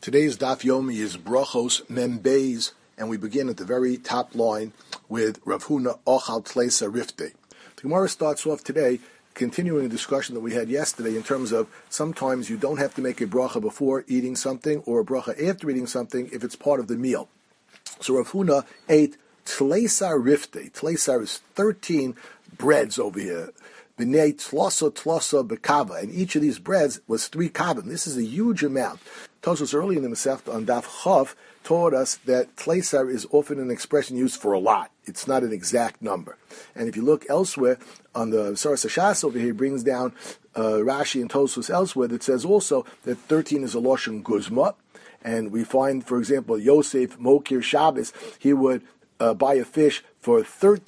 Today's Daf Yomi is Brachos Mem Beis, and we begin at the very top line with Rav Huna Ochal Tleisa Rifte. The Gemara starts off today continuing a discussion that we had yesterday in terms of sometimes you don't have to make a bracha before eating something or a bracha after eating something if it's part of the meal. So Rav Huna ate Tleisa Rifte. Tleisa is 13 breads over here. B'nei tlosa bekava, and each of these breads was 3 kavim. This is a huge amount. Tosfos early in the Masechta on Daf Chav taught us that tleisar is often an expression used for a lot. It's not an exact number. And if you look elsewhere on the Saras Hashas over here, he brings down Rashi and Tosfos elsewhere that says also that 13 is a Lashon Guzma. And we find, for example, Yosef Mokir Shabbos, he would buy a fish for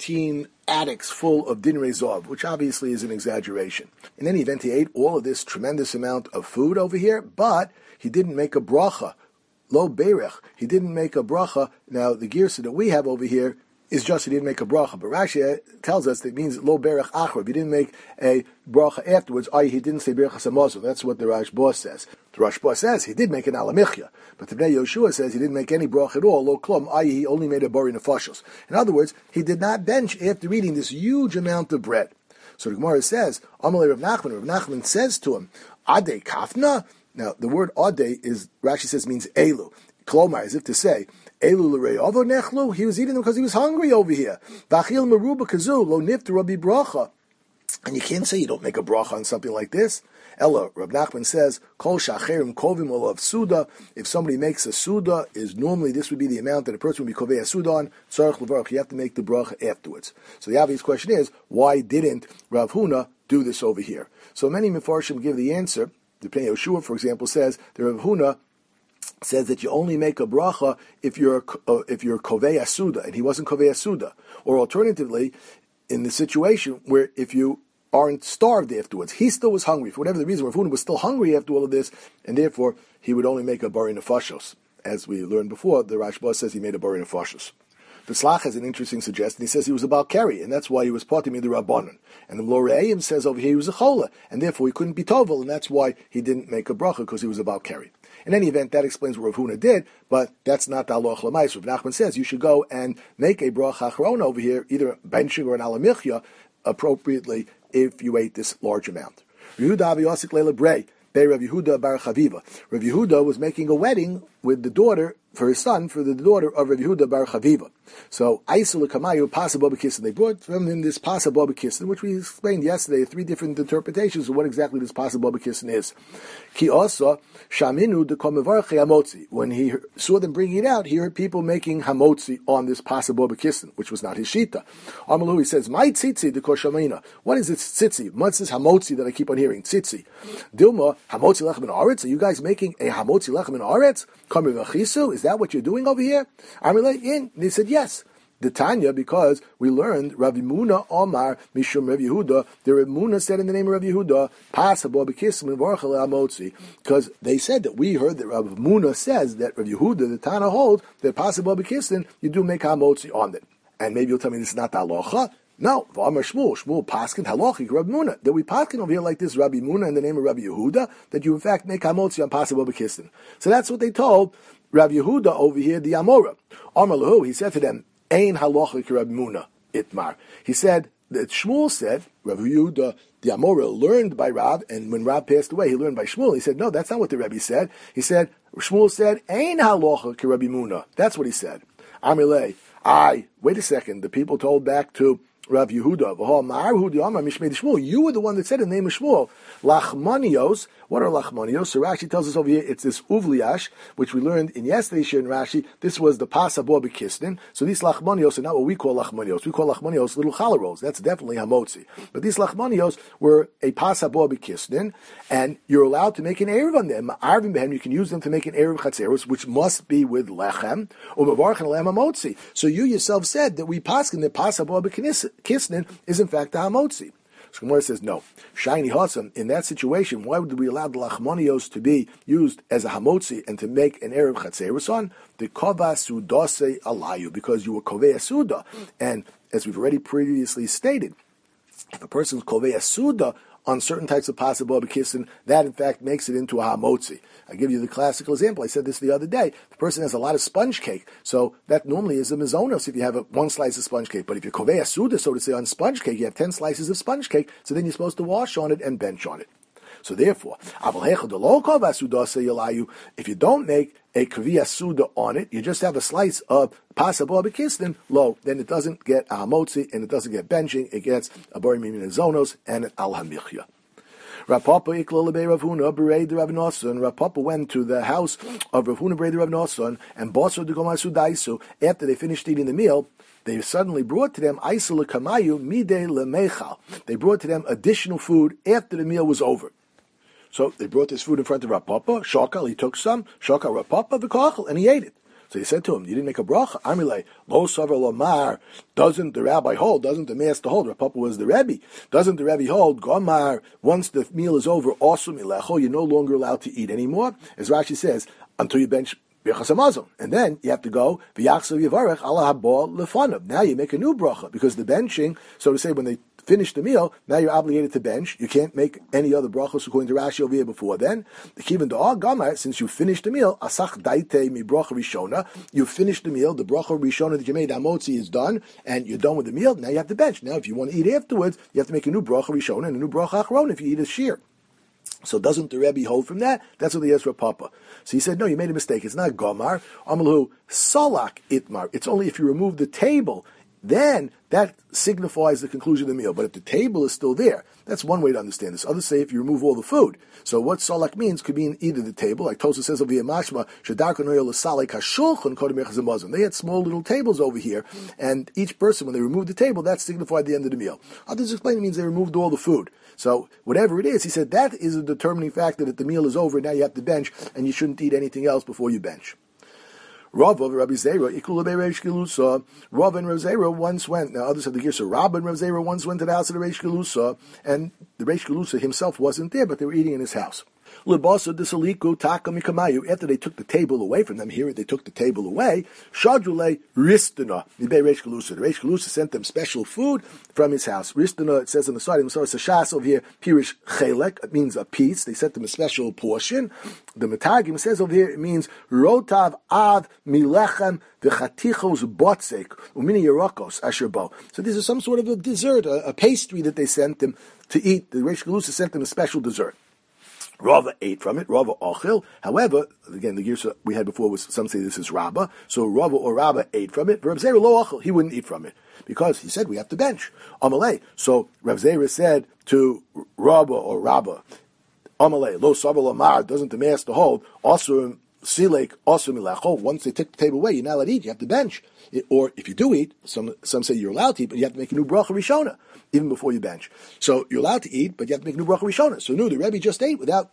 13 attics full of dinrei zav, which obviously is an exaggeration. In any event, he ate all of this tremendous amount of food over here, but he didn't make a bracha. Lo berech. He didn't make a bracha. Now, the girsa that we have over here is just he didn't make a bracha. But Rashi tells us that it means lo berech achra. He didn't make a bracha afterwards, i.e. he didn't say berachas hamazon. That's what the Rashba says. The Rashba says he did make an alamichya. But the Bnei Yoshua says he didn't make any bracha at all, lo klum, i.e. he only made a bari nefashos. In other words, he did not bench after eating this huge amount of bread. So the Gemara says, Amalei Rav Nachman. Rav Nachman says to him, Ade kafna? Now, the word ade is, Rashi says, means elu. Klomar, as if to say, elu l're'avo nechlu, he was eating them because he was hungry over here. V'achil meruba kazu, lo nifta rabbi bracha. And you can't say you don't make a bracha on something like this. Ella, Rab Nachman says, Kol shacherim kovim olav suda. If somebody makes a suda, normally this would be the amount that a person would be kovei a suda on. Tzarech levarach, you have to make the bracha afterwards. So the obvious question is, why didn't Rav Huna do this over here? So many Mefarshim give the answer. The Pnei Yoshua, for example, says that Rav Huna says that you only make a bracha if you're kovei a suda, and he wasn't kovei a suda. Or alternatively, in the situation where if you aren't starved afterwards, he still was hungry. For whatever the reason, Rav Huna was still hungry after all of this, and therefore he would only make a bari nefashos. As we learned before, the Rashba says he made a bari nefashos. The Slach has an interesting suggestion. He says he was a Balkari, and that's why he was parting in the Rabbanon. And the Loreim says over here he was a Chola, and therefore he couldn't be Tovel, and that's why he didn't make a bracha, because he was a Balkari. In any event, that explains what Rav Huna did, but that's not the Aloch Lamais. Rav Nachman says you should go and make a bracha achrona over here, either benching or an alamichya, appropriately if you ate this large amount. Yehuda Avi Yosik Leila Brei, Bei Rav Yehuda Bar Chaviva. Rav Yehuda was making a wedding with the daughter, for his son, for the daughter of Rav Yehuda Bar Chaviva. So, Aisul Kamayu Pasa Boba Kissin. They brought from him this Pasa Boba Kissin, which we explained yesterday, 3 different interpretations of what exactly this Pasa Boba Kissin is. Ki also, Shaminu de Komevarche Hamotzi. When he saw them bringing it out, he heard people making Hamotzi on this Pasa Boba Kissin, which was not his Shita. Amalu, he says, My tzitzi de Koshamina. What is this tzitzi? What's this Hamotzi that I keep on hearing? Tzitzi. Dilma, Hamotzi Lechem in Aretz? Are you guys making a Hamotzi Lechem in Aretz? Kamevachisu? Is that what you're doing over here? And they said, yes. The Tanya, because we learned Rav Muna Omar Mishum Rav Yehuda. The Rav Muna said in the name of Rav Yehuda, Pasabo Bekisim Varchel Amotzi, because they said that we heard that Rav Muna says that Rav Yehuda, the Tana holds that Pasabo Bekisim, you do make Hamotzi on it. And maybe you'll tell me this is not the halacha. No, V'amar Shmuel paskin halachic Rav Muna. That we paskin over here like this, Rabbi Muna in the name of Rabbi Yehuda, that you in fact make Hamotzi on Pasabo Bekisim. So that's what they told Rav Yehuda over here, the Amora. Amar Lahu, he said to them, Ein halachic Rav Muna itmar. He said that Shmuel said, Rav Yehuda, the Amora, learned by Rav, and when Rav passed away, he learned by Shmuel. He said, no, that's not what the Rebbe said. He said, Shmuel said, Ein halachic Rabbi Muna. That's what he said. Amirlei, wait a second. The people told back to Rav Yehuda, you were the one that said in the name of Shmuel, Lachmanios. What are Lachmanios? So Rashi tells us over here, it's this Uvliash, which we learned in yesterday's shir in Rashi. This was the Pasabor Bekisnin. So these Lachmanios are not what we call Lachmanios. We call Lachmanios little challah rolls. That's definitely Hamotzi. But these Lachmanios were a Pasabor Bekisnin, and you're allowed to make an Erev on them. Arvin Behem, you can use them to make an Erev Chatzeros, which must be with Lechem, or Mavarch and Lechem Hamotzi. So you yourself said that we paskin that Pasabor Bekisnin is in fact the Hamotzi. So Gemara says, no. Shiny Hassam, in that situation, why would we allow the Lachmanios to be used as a Hamotzi and to make an Erev Chatzeros on? The Kova Sudase Alayu, because you were Kovei Suda. And as we've already previously stated, if a person's Kovei Suda on certain types of possible b'kissin, that in fact makes it into a hamotzi. I give you the classical example. I said this the other day. The person has a lot of sponge cake, so that normally is a mizonos if you have one slice of sponge cake. But if you're kovei asuda, so to say, on sponge cake, you have 10 slices of sponge cake, so then you're supposed to wash on it and bench on it. So therefore, if you don't make a kaviyah suda on it, you just have a slice of pasabah b'kisnin, then it doesn't get a hamotzi and it doesn't get benching. It gets a bari mimin zonos and an al hamichya. Rav Papa ikla lebei Rav Huna bereid Rav Nosson. Rav Papa went to the house of Rav Huna bereid Rav Nosson and boso de gomar sudaisu. After they finished eating the meal, they suddenly brought to them aisel kamayu midei lemechal. They brought to them additional food after the meal was over. So they brought this food in front of Rav Papa. Shokal, he took some. Shokal Rav Papa v'kochel, and he ate it. So he said to him, "You didn't make a bracha." Amrilei lo savar lomar. Doesn't the rabbi hold? Doesn't the master hold? Rav Papa was the Rebbe. Doesn't the Rebbe hold? Gomar. Once the meal is over, also milecho, you're no longer allowed to eat anymore. As Rashi says, until you bench. And then you have to go now you make a new bracha, because the benching, so to say, when they finish the meal, now you're obligated to bench. You can't make any other brachos according to Rashi over here before then. Since you finished the meal, asach daite mi bracha rishona, you finished the meal, the bracha rishona that you made, amotzi, is done, and you're done with the meal. Now you have to bench. Now if you want to eat afterwards, you have to make a new bracha rishona and a new bracha achron if you eat a shear. So doesn't the Rebbe hold from that? That's what he asked Rav Papa. So he said, no, you made a mistake. It's not Gomar. Amalu Salak Itmar. It's only if you remove the table, then that signifies the conclusion of the meal. But if the table is still there, that's one way to understand this. Others say if you remove all the food. So what Salak means could mean either the table, like Tosa says over here, Mashma, they had small little tables over here, and each person, when they removed the table, that signified the end of the meal. Others explain it means they removed all the food. So whatever it is, he said that is a determining factor that the meal is over, now you have to bench, and you shouldn't eat anything else before you bench. Rav and Rabbi Zera, Rav and Rav Zera once went, now others have the Girsa, Rav and Rav Zera once went to the house of the Reish Galusa, and the Reish Galusa himself wasn't there, but they were eating in his house. After they took the table away from them, here they took the table away, Shadrule Ristana, the Reish Galusa. The Reish Galusa sent them special food from his house. Ristana, it says on the side, it's a shas over here, Pirish Chelek, it means a piece. They sent them a special portion. The Metagim says over here, it means Rotav Av Milechem V'chatichos Botzek Umini Yerakos Asherbo. So this is some sort of a dessert, a pastry that they sent them to eat. The Reish Galusa sent them a special dessert. Rava ate from it, Rava ochil. However, again, the girsa we had before was, some say this is Rabba, so Rava or Rabba ate from it. Rav Zera lo ochil, he wouldn't eat from it, because he said we have to bench. Amalei. So Rav Zera said to Rabba or Rabba, Amalei, lo sabar lamar, doesn't the master hold, also silek, also milacho, once they take the table away, you're not allowed to eat, you have to bench. Or if you do eat, some say you're allowed to eat, but you have to make a new bracha rishona, even before you bench. So you're allowed to eat, but you have to make a new bracha rishona. So no, the Rebbe just ate without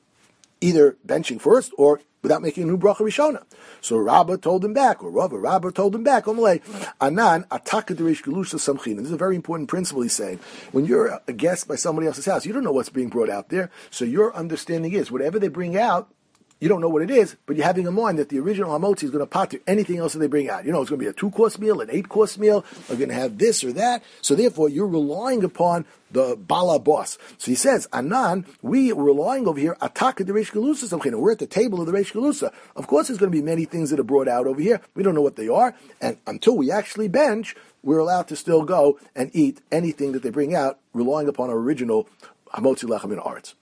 either benching first or without making a new bracha rishona. So Rabbah told him back, or Rabbah told him back, Omalei, Anan, ataka dereish galusha samchin. This is a very important principle he's saying. When you're a guest by somebody else's house, you don't know what's being brought out there, so your understanding is, whatever they bring out, you don't know what it is, but you're having in mind that the original hamotzi is going to pater anything else that they bring out. You know, it's going to be a 2-course meal, an 8-course meal, they're going to have this or that. So therefore, you're relying upon the bala boss. So he says, Anan, we are relying over here, ataka the Reish Galusa, we're at the table of the Reish Galusa. Of course, there's going to be many things that are brought out over here. We don't know what they are, and until we actually bench, we're allowed to still go and eat anything that they bring out, relying upon our original hamotzi lechem in arts.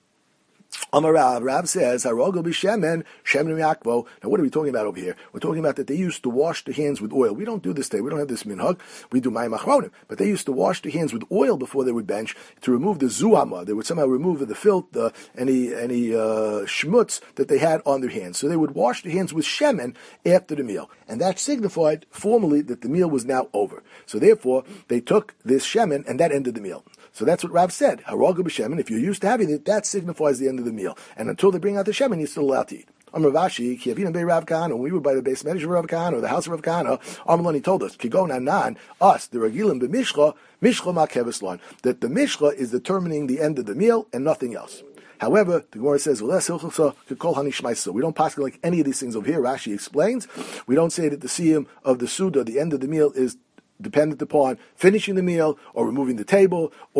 Amarav, Rav says, Harogo b'shemen, shemen yakvo. Now what are we talking about over here? We're talking about that they used to wash the hands with oil. We don't do this today. We don't have this minhag. We do mayim achronim. But they used to wash the hands with oil before they would bench to remove the zuhama. They would somehow remove the filth, any schmutz that they had on their hands. So they would wash the hands with shemen after the meal. And that signified formally that the meal was now over. So therefore, they took this shemen and that ended the meal. So that's what Rav said. Haroga b'shemen, if you're used to having it, that signifies the end of the meal. And until they bring out the shemen, you're still allowed to eat. Ravashi, Kiavina Bei Rav Kahana, when we were by the base manager of Rav Kahana, or the house of Rav Kahana, Armalani told us, Kigon Anan, us, the Regilim b'mishcha, mishcha ma keveslon, that the mishcha is determining the end of the meal and nothing else. However, the Gemara says, we don't pass like any of these things over here. Rashi explains, we don't say that the siyum of the Suda, the end of the meal, is dependent upon finishing the meal, or removing the table, or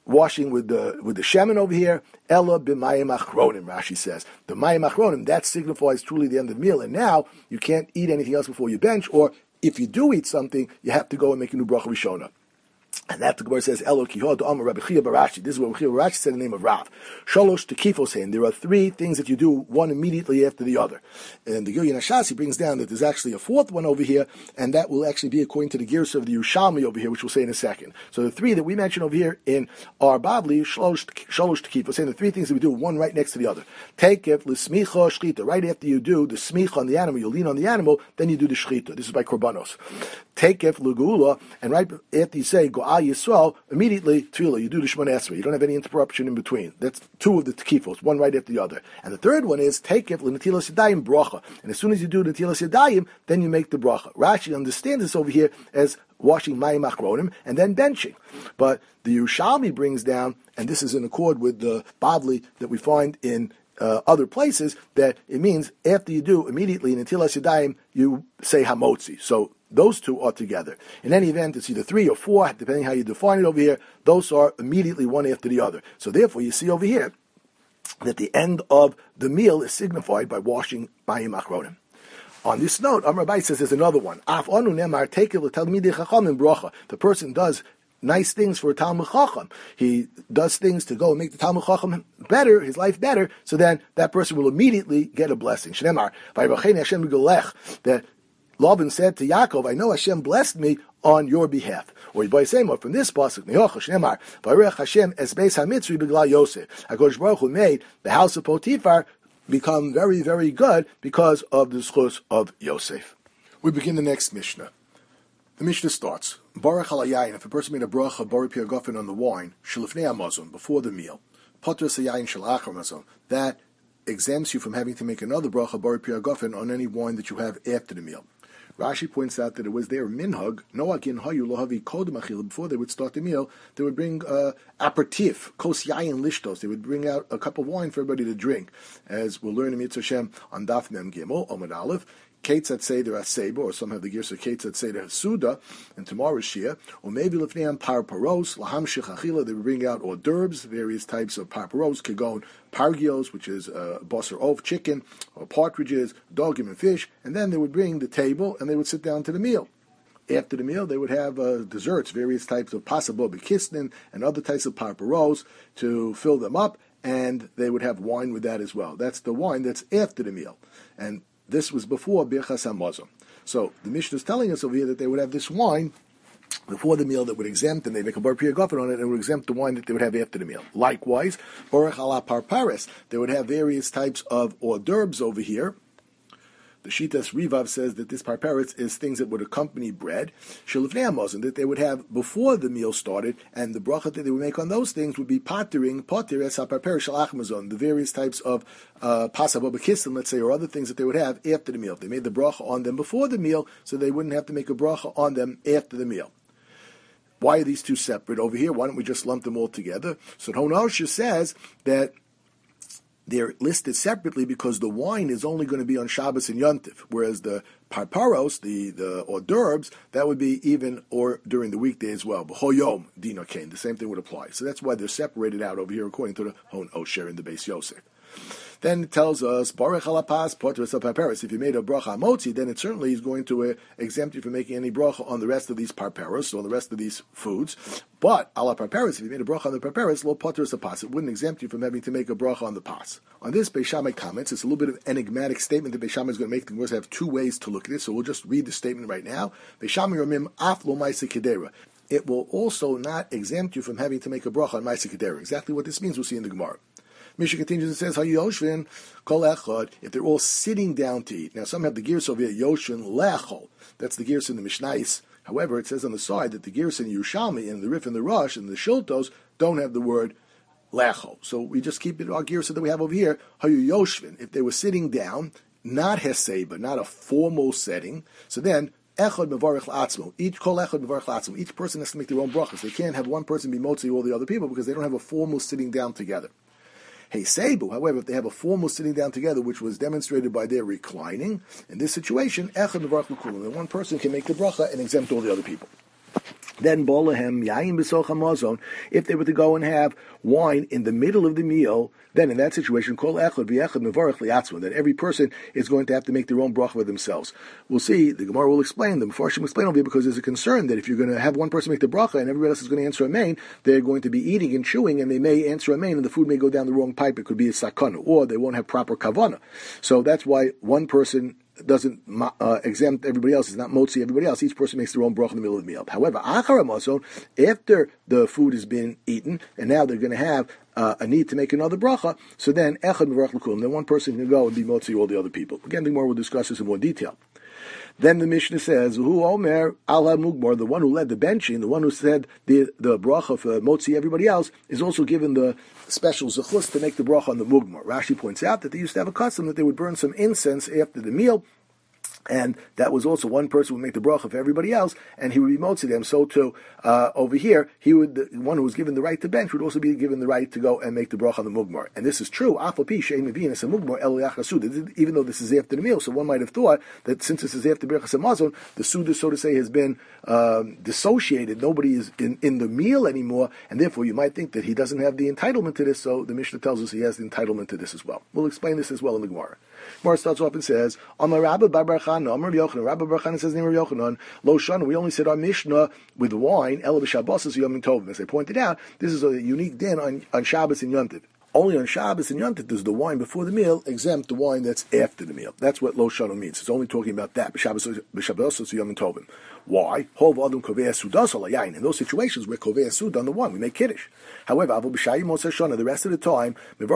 washing with the shemen over here, Ella b'mayim achronim, Rashi says. The mayim achronim, that signifies truly the end of the meal, and now you can't eat anything else before you bench, or if you do eat something, you have to go and make a new bracha rishona. And that the Gemara says, Elo kihod Amar Rabbi Chia Barashi. This is what Rabbi Chia Barashi said in the name of Rav. Shalosh tekifos hein. There are three things that you do, one immediately after the other. And the Gilyon Hashasi brings down that there's actually a fourth one over here, and that will actually be according to the Gersa of the Yerushalmi over here, which we'll say in a second. So the three that we mentioned over here in our Babli, Shalosh tekifos hein, the three things that we do, one right next to the other. Take it, l'smicha shchita. Right after you do the smicha on the animal, you lean on the animal, then you do the shchita. This is by korbanos. Take it, l'gula, and right after you say, go Yisrael, immediately tefillah, you do the Shemona Esrei. You don't have any interruption in between. That's two of the tekifos, one right after the other. And the third one is take it l'netilas yadayim bracha. And as soon as you do the netilas yadayim, then you make the bracha. Rashi understands this over here as washing mayim achronim and then benching. But the Yerushalmi brings down, and this is in accord with the Bavli that we find in other places, that it means after you do immediately in netilas yadayim, you say hamotzi. So those two are together. In any event, it's either 3 or 4, depending how you define it over here. Those are immediately one after the other. So therefore, you see over here that the end of the meal is signified by washing mayim achronim. On this note, Amar Abai says there's another one. Af anu nemar tekel l'talmidei chachamim bracha. The person does nice things for a Talmud Chacham. He does things to go and make the Talmud Chacham better, his life better, so then that person will immediately get a blessing. Shnemar, vayivacheni Hashem b'golech, that Laban said to Yaakov, I know Hashem blessed me on your behalf. Or by saying more from this pasuk, Nehocha Shnemar, Varech Hashem es beis hamitzri b'glal Yosef. HaKadosh Baruch Hu made the house of Potiphar become very, very good because of the schus of Yosef. We begin the next Mishnah. The Mishnah starts, Baruch halayayin, if a person made a bracha Baruch Piagofen on the wine, Shalifnei Hamazon, before the meal, Potter Sayayin Shal Achar Mazon, that exempts you from having to make another bracha Baruch Piagofen on any wine that you have after the meal. Rashi points out that it was their minhag, noagin hayu lohavi kodem achila, before they would start the meal, they would bring aperitif, kos yayin lishtos, they would bring out a cup of wine for everybody to drink, as we'll learn in Mitzvah Shem on Daf Mem Gimel, Omid Aleph, Ketzat Seder Aseba, or some have the gears of Ketzat Seder Hasuda, and tomorrow's Shia, or maybe Lefneam Parparos, Laham Shechachila, they would bring out hors d'oeuvres, various types of parparos, Kegon, pargios, which is basar of chicken, or partridges, dogim and fish, and then they would bring the table, and they would sit down to the meal. After the meal, they would have desserts, various types of pasabo bekisnin, and other types of parparos to fill them up, and they would have wine with that as well. That's the wine that's after the meal. And this was before Birchas Hamazon. So the Mishnah is telling us over here that they would have this wine before the meal that would exempt, and they make a bar piagofen on it, and would exempt the wine that they would have after the meal. Likewise, Baruch ala parpares, they would have various types of hors d'oeuvres over here. The Shitas Rivav says that this parparetz is things that would accompany bread, Shalifnei Hamazon, that they would have before the meal started, and the bracha that they would make on those things would be potter es haparperes shel achmazon, the various types of pasabo b'kistin, let's say, or other things that they would have after the meal. If they made the bracha on them before the meal, so they wouldn't have to make a bracha on them after the meal. Why are these two separate over here? Why don't we just lump them all together? So Honosha says that they're listed separately because the wine is only going to be on Shabbos and Yontif, whereas the parparos, the hors d'oeuvres, that would be even or during the weekday as well. B'hoyom dina kain, the same thing would apply. So that's why they're separated out over here according to the Hon Osher in the Beis Yosef. Then it tells us, Baruch halapas poteres parparos. If you made a bracha motzi, then it certainly is going to exempt you from making any bracha on the rest of these parparos, on the rest of these foods. But ala parparos, if you made a bracha on the parparos, lo poteres pas, it wouldn't exempt you from having to make a bracha on the pas. On this, Beis Shammai comments. It's a little bit of an enigmatic statement that Beis Shammai is going to make. The Gemara have two ways to look at it, so we'll just read the statement right now. Beis Shammai Ramim af lo ma'aseh kedera. It will also not exempt you from having to make a bracha on ma'aseh kedera. Exactly what this means, we'll see in the Gemara. Mishnah continues and says, "Hayoshvin kol echad." If they're all sitting down to eat. Now, some have the gears over here, Yoshvin lechol. That's the gears in the Mishnais. However, it says on the side that the gears in Yerushalmi and the Rif and the Rush and the Shiltos don't have the word lechol. So we just keep it our gears that we have over here. Hayoshvin. If they were sitting down, not heseba, not a formal setting. So then, echad mevarich la'atzmo. Each kol echad mevarich la'atzmo. Each person has to make their own brachas. They can't have one person be motzi all the other people because they don't have a formal sitting down together. Hey Seibu, however, if they have a formal sitting down together, which was demonstrated by their reclining, in this situation, Echad Mevarach L'Kulam, then one person can make the bracha and exempt all the other people. Then bolahem yayin b'soch hamazon. If they were to go and have wine in the middle of the meal, then in that situation, kol echad v'echad mevarach liatzman, that every person is going to have to make their own bracha for themselves. We'll see. The Gemara will explain. The Mefarshim will explain over here because there's a concern that if you're going to have one person make the bracha and everybody else is going to answer amen, they're going to be eating and chewing, and they may answer amen, and the food may go down the wrong pipe. It could be a sakana, or they won't have proper kavana. So that's why one person doesn't exempt everybody else. It's not motzi everybody else. Each person makes their own bracha in the middle of the meal. However, after the food has been eaten, and now they're going to have a need to make another bracha, so then echad mevarach l'kulam. Then one person can go and be motzi all the other people. Again, the Gemara will discuss this in more detail. Then the Mishnah says, "Hu Omer Ala Mugmar," the one who led the benching, the one who said the bracha for motzi everybody else, is also given the special zechus to make the bracha on the Mugmar. Rashi points out that they used to have a custom that they would burn some incense after the meal, and that was also one person would make the bracha for everybody else, and he would be motzi them. So too, over here, the one who was given the right to bench would also be given the right to go and make the bracha on the mugmar. And this is true. Even though this is after the meal, so one might have thought that since this is after Birchas Hamazon, the Suda, so to say, has been dissociated. Nobody is in the meal anymore, and therefore you might think that he doesn't have the entitlement to this. So the Mishnah tells us he has the entitlement to this as well. We'll explain this as well in the Gemara. Gemara starts off and says, Amar Rabba Bar Bar Chana, Amar Yochanan. Rabba Bar Chana says, name of Yochanan, Lo Shana. We only said our Mishnah with wine, Ela b'Shabbos is Yom Tovim. As I pointed out, this is a unique din on Shabbos and Yom Tov. Only on Shabbos and Yom Tov does the wine before the meal exempt the wine that's after the meal. That's what Lo Shana means. It's only talking about that. B'Shabbos is Yom Tovim. Why? In those situations where kovei asud on the one, we make kiddush. However, the rest of the time,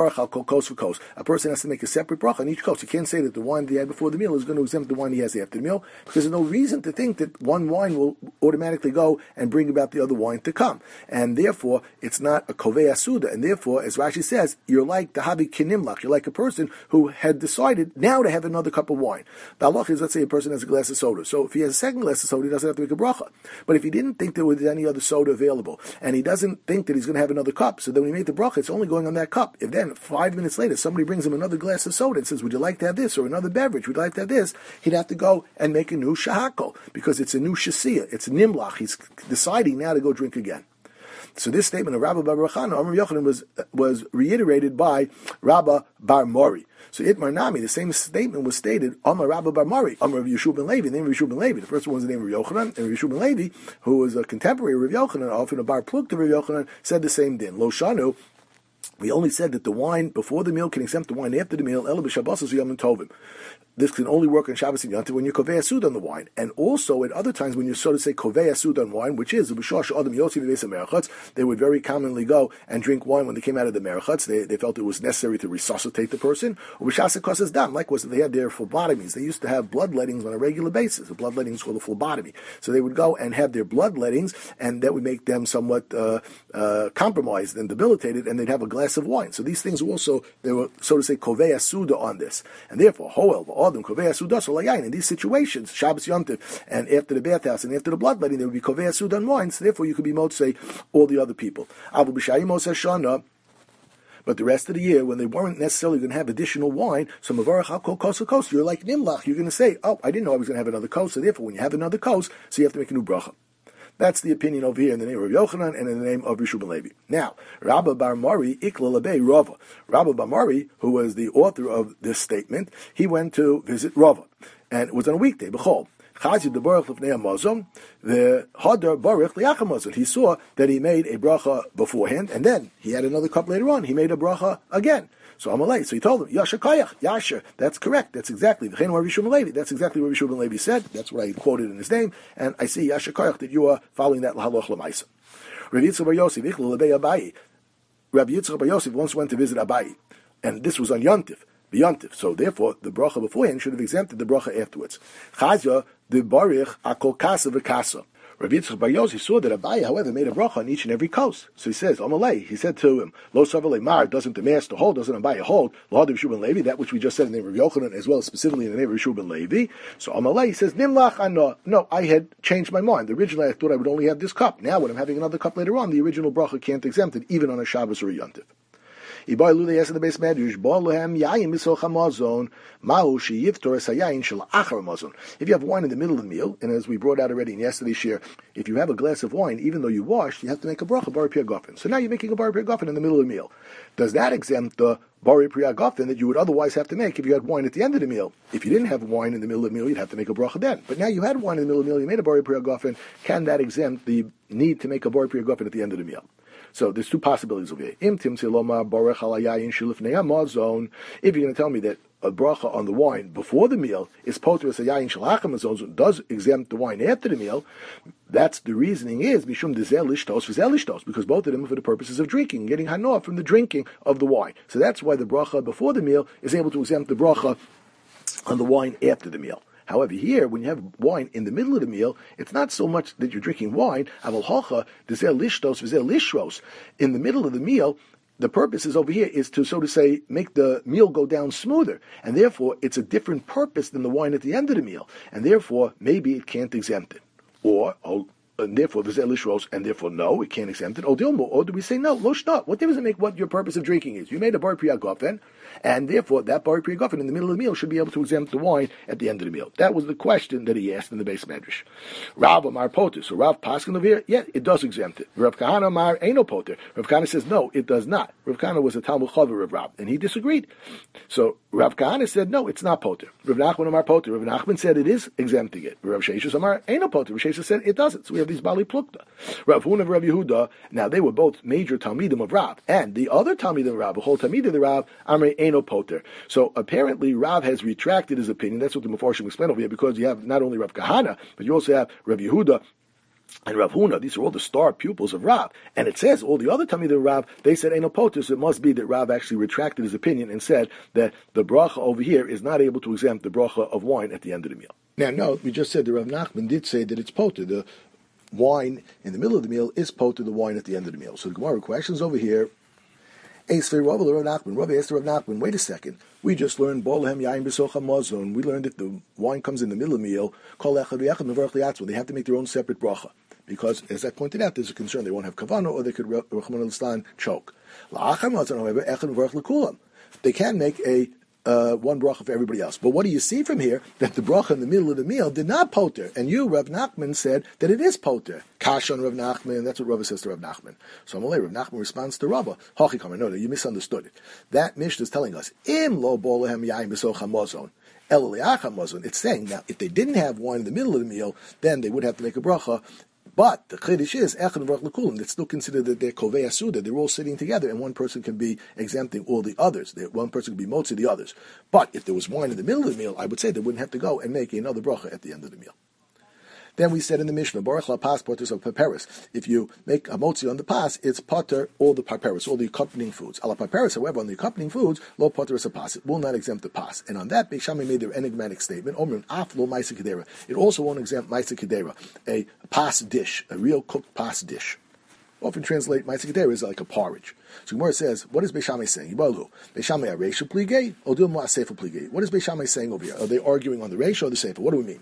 a person has to make a separate bracha on each kos. You can't say that the wine that he had before the meal is going to exempt the wine he has after the meal, because there's no reason to think that one wine will automatically go and bring about the other wine to come. And therefore, it's not a kovei asuda. And therefore, as Rashi says, you're like the habi kinimlach. You're like a person who had decided now to have another cup of wine. The halach is, let's say a person has a glass of soda. So if he has a second glass of soda, he doesn't have to make a bracha. But if he didn't think there was any other soda available, and he doesn't think that he's going to have another cup, so then when he made the bracha, it's only going on that cup. If then 5 minutes later somebody brings him another glass of soda and says, would you like to have this, or another beverage, would you like to have this, he'd have to go and make a new shahakol, because it's a new shasiyah, it's nimlach, he's deciding now to go drink again. So this statement of Rabba Bar Chana, Amar Yochanan, was reiterated by Rabba Bar Mori. So Itmar Nami, the same statement was stated, Amar Rabba Bar Mori, Amar Rav Yeshua ben Levi, the name of Yeshua ben Levi. The first one was the name of Yochanan, and Rav Yeshua ben Levi, who was a contemporary of Rav Yochanan, often a bar pluk to Rav Yochanan, said the same din. Lo Shanu, we only said that the wine before the meal can exempt the wine after the meal. Ela b'Shabbos Yom Tovim. This can only work on Shabbos and Yom Tov when you're kovei asud on the wine, and also at other times when you so to say kovei asud on wine, which is the b'shosh adam yotzi v'veis merachatz. They would very commonly go and drink wine when they came out of the merachatz. They felt it was necessary to resuscitate the person. Or b'shas kosas dam, likewise they had their phlebotomies. They used to have bloodlettings on a regular basis. The bloodletting is called a phlebotomy. So they would go and have their bloodlettings, and that would make them somewhat compromised and debilitated, and they'd have a glass of wine. So these things also, they were so to say kovei asuda on this, and therefore hoel in these situations, Shabbos Yom Tov, and after the bathhouse and after the bloodletting, there would be kovei asud on wine. So therefore, you could be motzei all the other people. But the rest of the year, when they weren't necessarily going to have additional wine, so mavarach al kol kos kos, you're like nimlach. You're going to say, "Oh, I didn't know I was going to have another kos." So therefore, when you have another kos, so you have to make a new bracha. That's the opinion over here in the name of Yochanan and in the name of Yeshua ben Levi. Now, Rabba Bar Mori, Ikla Labei Rava. Rabba Bar Mori, who was the author of this statement, he went to visit Rava. And it was on a weekday, B'chol. Chazid the Baruch Lefnei Hamazon, the Hadar Baruch Liach Hamazon. He saw that he made a bracha beforehand, and then he had another cup later on. He made a bracha again. So Amalei. So he told him, Yasher Kayach, Yasher. That's correct. That's exactly the Rav Yeshua ben Levi. That's exactly what Rav Yeshua ben Levi said. That's what I quoted in his name. And I see Yasher Kayach that you are following that lahaloch lemaisa. Rav Yitzchak Bar Yosef, Ichlu Lebei Abayi. Rabbi Yitzchak Bar Yosef once went to visit Abayi, and this was on Yom Tov. So therefore, the bracha beforehand should have exempted the bracha afterwards. Chazya the Baruch Akol Kasa v'Kasa. Rabbi Yitzchak Bar Yossi saw that Abaye, however, made a bracha on each and every kos. So he says, Amalei, he said to him, Lo Savalei Mar, doesn't the master hold, doesn't Abaye hold, Lo Hadav Yeshua ben Levi, that which we just said in the name of Yochanan, as well as specifically in the name of Yeshua ben Levi. So Amalei says, Nimlach Ano. No, I had changed my mind. Originally I thought I would only have this cup. Now when I'm having another cup later on, the original bracha can't exempt it, even on a Shabbos or a Yom Tov. Ibai Lule asked the base medrash, Ba'luhem yayin b'soch hamazon, ma'u sheyivtor es hayayin shel achar hamazon. If you have wine in the middle of the meal, and as we brought out already in yesterday's share, if you have a glass of wine, even though you washed, you have to make a bracha bari priya gofen. So now you're making a bari priya gofen in the middle of the meal. Does that exempt the bari priya gofen that you would otherwise have to make if you had wine at the end of the meal? If you didn't have wine in the middle of the meal, you'd have to make a bracha then. But now you had wine in the middle of the meal, you made a bari priya gofen. Can that exempt the need to make a bari priya gofen at the end of the meal? So there's two possibilities over here. If you're going to tell me that a bracha on the wine before the meal is poter as a yayin shalachim mazon, does exempt the wine after the meal, that's the reasoning is mishum dezel lishtos v'zel lishtos, because both of them are for the purposes of drinking, getting hanoah from the drinking of the wine. So that's why the bracha before the meal is able to exempt the bracha on the wine after the meal. However, here, when you have wine in the middle of the meal, it's not so much that you're drinking wine. Aval hocha dezel lishtos v'zel lishros. In the middle of the meal, the purpose is over here is to, so to say, make the meal go down smoother. And therefore, it's a different purpose than the wine at the end of the meal. And therefore, maybe it can't exempt it. And therefore, v'zel lishros, and therefore, no, it can't exempt it. Or do we say, no, lo shnat. What difference does it make what your purpose of drinking is? You made a bar priya gofen, and therefore, that bar priya gofen in the middle of the meal should be able to exempt the wine at the end of the meal. That was the question that he asked in the base medrash. Rav Amar Poter. So Rav Paskin over here, yeah, it does exempt it. Rav Kahana Amar Eino Poter. Rav Kahana says, no, it does not. Rav Kahana was a Talmud Chaver of Rav, and he disagreed. So Rav Kahana said, no, it's not Poter. Rav Nachman Amar Poter. Rav Nachman said it is exempting it. Rav Sheshes Amar Eino Poter. Rav Sheshes said it doesn't. So we have these Bali Plukta. Rav Huna and Rav Yehuda, now they were both major Talmidim of Rav, and the other Talmidim of Rav, the whole Talmid of the Rav, Amar Eino Poter. So apparently Rav has retracted his opinion. That's what the Mefarshim explain over here, because you have not only Rav Kahana, but you also have Rav Yehuda and Rav Huna. These are all the star pupils of Rav. And it says all the other Talmidim of Rav, they said Eino Poter, so it must be that Rav actually retracted his opinion and said that the bracha over here is not able to exempt the bracha of wine at the end of the meal. Now, note, we just said that Rav Nachman did say that it's Poter. The wine in the middle of the meal is Poter, the wine at the end of the meal. So the Gemara questions over here, Rav asked Rav Nachman, wait a second. We just learned Ba'luhem yayin b'soch hamazon. We learned that the wine comes in the middle of the meal. Kol echad v'echad mevarach li'atzmo. They have to make their own separate bracha, because, as I pointed out, there's a concern they won't have kavanah, or they could Rachmana litzlan choke. La'achar mazon, however, echad mevarach l'kulam. They can make a one bracha for everybody else. But what do you see from here? That the bracha in the middle of the meal did not poter. And you, Rav Nachman, said that it is poter. Kash on Rav Nachman, that's what Rava says to Rav Nachman. So Amalei, Rav Nachman responds to Rava. Hachi, no, you misunderstood it. That Mishnah is telling us, Im lo ba'luhem yayin b'soch hamazon. It's saying, now, if they didn't have wine in the middle of the meal, then they would have to make a bracha. But the chiddush is echad v'rach l'kulim. It's still considered that they're kovei asuda. They're all sitting together, and one person can be exempting all the others. One person can be motzi the others. But if there was wine in the middle of the meal, I would say they wouldn't have to go and make another bracha at the end of the meal. Then we said in the Mishnah, Baruch la pas potters of paperis. If you make a motzi on the pas, it's potter all the paperis, all the accompanying foods. Ala paperis, however, on the accompanying foods, lo potter is a pas. It will not exempt the pas. And on that, Beis Shammai made their enigmatic statement, Omrim af lo ma'aseh kedera. It also won't exempt ma'aseh kedera, a pas dish, a real cooked pas dish. Often translate ma'aseh kedera is like a porridge. So Gemara says, what is Beis Shammai saying? Yibalu, Beis Shammai areisha pligei, odil ma'aseh pligei. What is Beis Shammai saying over here? Are they arguing on the reisha or the sefer? What do we mean?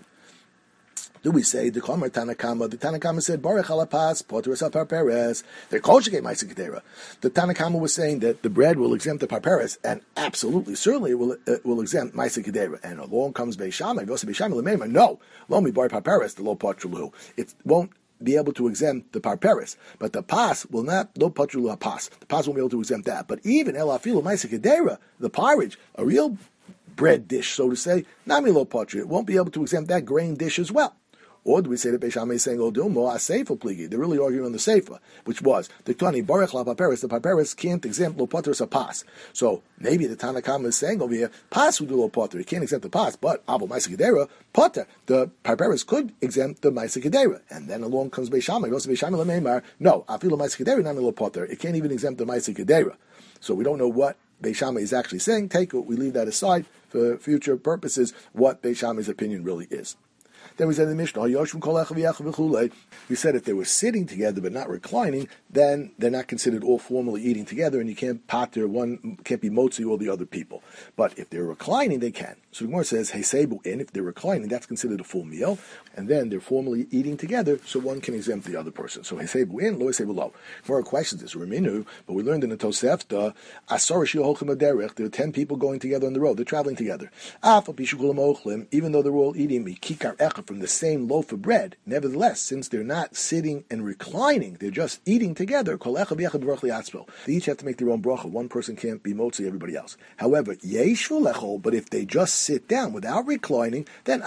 Do we say the Kamar Tanakama? The Tanakama said Baruch Halapas Poteres Parperes. They're Kolshike Ma'aseh Kedera. The Tanakama was saying that the bread will exempt the Parperes, and absolutely, certainly, it will exempt Ma'aseh Kedera. And along comes Beis Shammai. Beis Shammai Lemeima. No, Lo Mi Bar Parperes. The Lo Patrulu. It won't be able to exempt the Parperes, but the Pas will not. Lo Patrulu Pas. The Pas won't be able to exempt that. But even Elafilu Ma'aseh Kedera, the porridge, a real bread dish, so to say, Nami Lo Patru. It won't be able to exempt that grain dish as well. Or do we say that Beis Shammai is saying, "Oh, Dilmo a seifa pligi"? They're really arguing on the seifa, which was the Tani Baruch la Paperis. The Paperis can't exempt lo potter a pas. So maybe the Tanakama is saying over here, pas would do lo potter. It can't exempt the pas, but abo ma'aseh kedera potter. The Paperis could exempt the ma'aseh kedera, and then along comes Beis Shammai. Goes to Beis Shammai lemeimar. No, afilu ma'aseh kedera not lo potter. It can't even exempt the ma'aseh kedera. So we don't know what Beis Shammai is actually saying. Take it. We leave that aside for future purposes. What Beis Shammai's opinion really is. Then we said in the Mishnah, we said if they were sitting together but not reclining, then they're not considered all formally eating together, and you can't pater, one can't be motzi all the other people. But if they're reclining, they can. So the Gemara says, Heisebu in, if they're reclining, that's considered a full meal, and then they're formally eating together, so one can exempt the other person. So Heisebu in, lo Heisebu lo. Gemara questions this, Reminu, but we learned in the Tosefta, there are 10 people going together on the road, they're traveling together. Even though they're all eating mikikar echa from the same loaf of bread, nevertheless, since they're not sitting and reclining, they're just eating together, they each have to make their own bracha. One person can't be motzi everybody else. However, but if they just sit down without reclining, then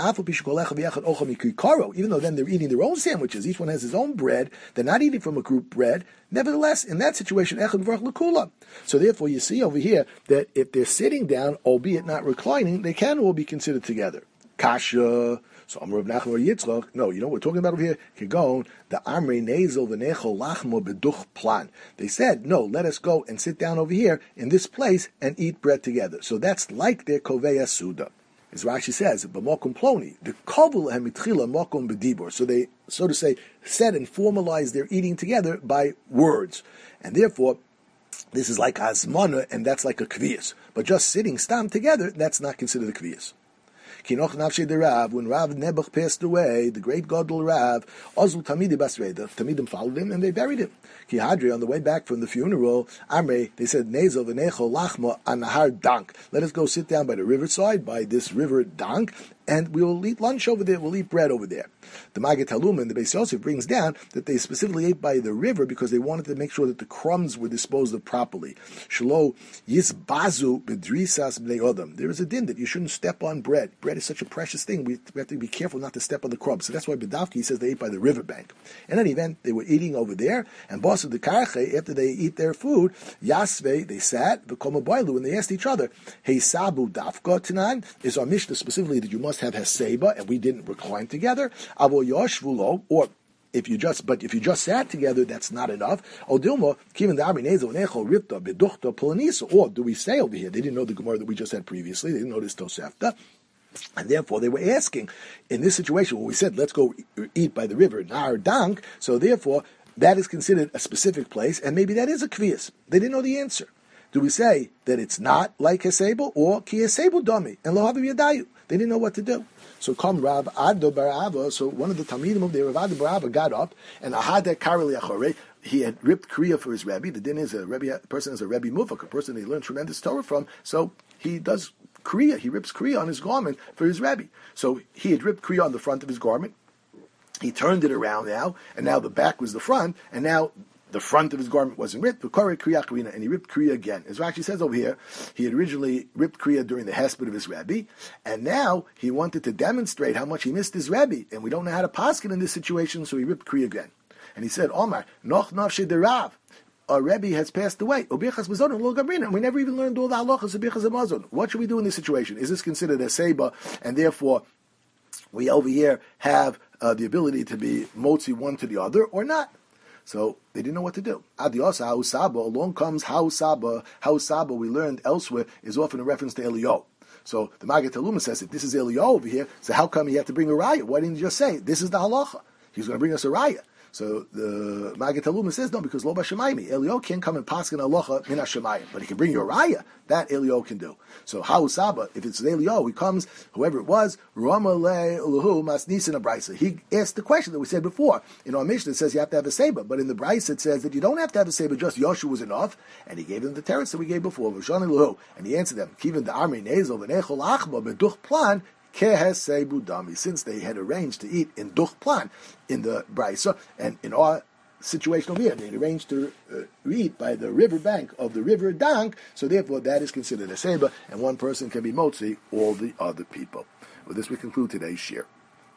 even though then they're eating their own sandwiches, each one has his own bread, they're not eating from a group bread, nevertheless, in that situation, so therefore you see over here that if they're sitting down, albeit not reclining, they can all be considered together. Kasha. So Amr of Nachman or Yitzchak, no, you know what we're talking about over here? Kigon, the Amri Nezel v'nechol lachmo beduch plan. They said, no, let us go and sit down over here in this place and eat bread together. So that's like their Kovei Suda. As Rashi says, b'mokum ploni, the kovul hemitchila mokum bedibor. So they, so to say, said and formalized their eating together by words. And therefore, this is like azmana, and that's like a kviyas. But just sitting stam together, that's not considered a kviyas. Kinoch nafshe de Rav, when Rav Nebuch passed away, the great Gadol Rav, Ozul Tamidi Basreda, Tamidim followed him and they buried him. Ki Hadri, on the way back from the funeral, Amre, they said, Nezel v'necho lachma anahar dank. Let us go sit down by the riverside, by this river Dank, and we will eat lunch over there, we'll eat bread over there. The Maggid Talmud and the Beis Yosef brings down that they specifically ate by the river because they wanted to make sure that the crumbs were disposed of properly. Shelo yisbazu b'drisas bnei odam. There is a din that you shouldn't step on bread. Bread is such a precious thing, we have to be careful not to step on the crumbs. So that's why B'davki says they ate by the riverbank. In any event, they were eating over there, and boss of the karche, after they eat their food, Yasve, they sat, v'koma boilu, and they asked each other, Hey sabu dafka tanan, is our Mishnah specifically that you must have heseba, and we didn't recline together, avo yoshvulo, or if you just sat together, that's not enough. Or do we say over here, they didn't know the Gemara that we just had previously, they didn't know this Tosefta, and therefore they were asking, in this situation when we said, let's go eat by the river, Nar Dank, so therefore, that is considered a specific place, and maybe that is a kviyas. They didn't know the answer. Do we say that it's not like Hesebo, or Ki Hesebo Domi, and Lo Havi Yadayu? They didn't know what to do. So come Rav Ado Barava, so one of the Talmidim of the Rav Ado Barava got up, and Ahada Kareli Achore, he had ripped Kriya for his Rebbe. The din is a person is a Rebbe Mufak, a person he learned tremendous Torah from, so he does Kriya, he rips Kriya on his garment for his Rebbe. So he had ripped Kriya on the front of his garment, he turned it around now, and now the back was the front, and now the front of his garment wasn't ripped, and he ripped Kriya again. As Rashi says over here, he had originally ripped Kriya during the hesped of his Rebbe, and now he wanted to demonstrate how much he missed his Rebbe, and we don't know how to paskin in this situation, so he ripped Kriya again. And he said, Omar, Noch Nafshe de Rav, our Rebbe has passed away. And we never even learned all the halachas of Birchas Hamazon. What should we do in this situation? Is this considered a seba, and therefore we over here have the ability to be motzi one to the other, or not? So they didn't know what to do. Adiosa hausaba, along comes hausaba. Hausaba, we learned elsewhere, is often a reference to Eliyahu. So the Maggid Talmud says, if this is Eliyahu over here, so how come he had to bring a raya? Why didn't he just say, this is the halacha? He's going to bring us a raya. So the Maggid Talmud says, no, because lo b'shamayim, Eliyahu can't come and paskin halacha min hashamayim, but he can bring you a raya. That Eliyahu can do. So hausaba, if it's Eliyahu, he comes, whoever it was, Rama le uluhu masnisin a brisa. He asked the question that we said before. In our Mishnah, it says you have to have a seba, but in the brisa it says that you don't have to have a seba, just Yoshu was enough, and he gave them the teretz that we gave before, and he answered them, Kivin the army nezel v'nechol achba beduch plan. Since they had arranged to eat in Duch Plan in the Brisa, and in our situation over here, they had arranged to eat by the river bank of the river Dank, so therefore that is considered a Seba, and one person can be Motzi, all the other people. With this we conclude today's shir.